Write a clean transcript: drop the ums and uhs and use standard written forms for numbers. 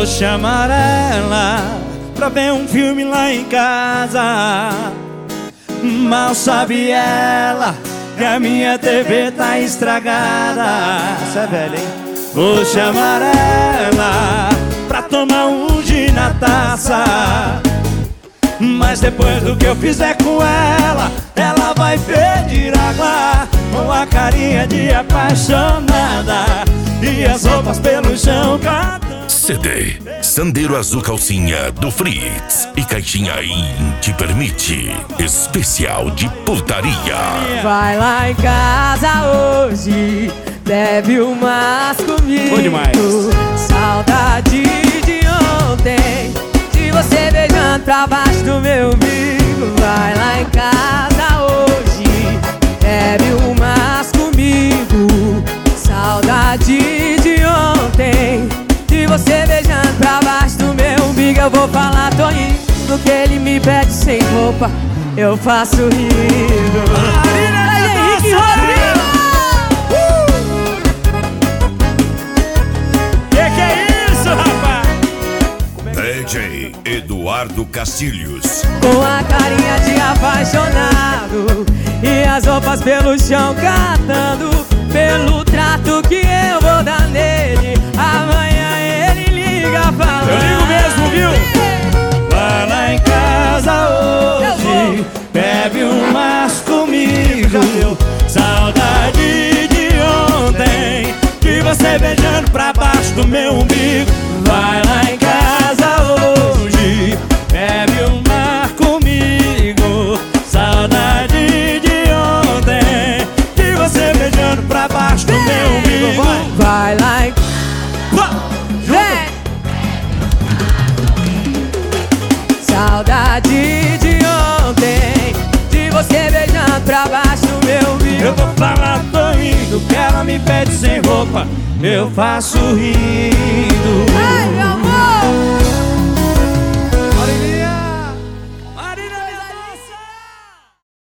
Vou chamar ela pra ver um filme lá em casa. Mal sabe ela que a minha TV tá estragada. Você é velho, hein? Vou chamar ela pra tomar um gin na taça. Mas depois do que eu fizer com ela, ela vai pedir água com a carinha de apaixonada e as roupas pelo chão cantando. CD Sandero Azul Calcinha do Fritz e caixinha IN Te Permite especial de putaria. Vai lá em casa hoje, bebe umas comigo. Bom demais. Saudade de ontem, de você beijando pra baixo do meu umbigo. Vai lá em casa hoje, bebe umas comigo. Saudade de ontem, de você beijando pra baixo do meu umbigo. Eu vou falar, tô indo, que ele me pede sem roupa, eu faço rindo. Henrique Rodrigo! Que é isso, rapaz? DJ Eduardo Castilhos. Com a carinha de apaixonado e as roupas pelo chão catando, pelo trato que eu vou dar nele. Amanhã ele liga falando. Eu ligo mesmo, viu? Vai lá em casa hoje, bebe umas comigo. Saudade de ontem, de você beijando pra baixo do meu umbigo. Vai lá em casa hoje, bebe uma comigo. Saudade de ontem, de você beijando pra baixo do meu umbigo. Vai lá em... Vem! Saudade de ontem, de você beijando pra baixo do meu umbigo. Eu vou falar, tô indo, que ela me pede sem roupa, eu faço rir.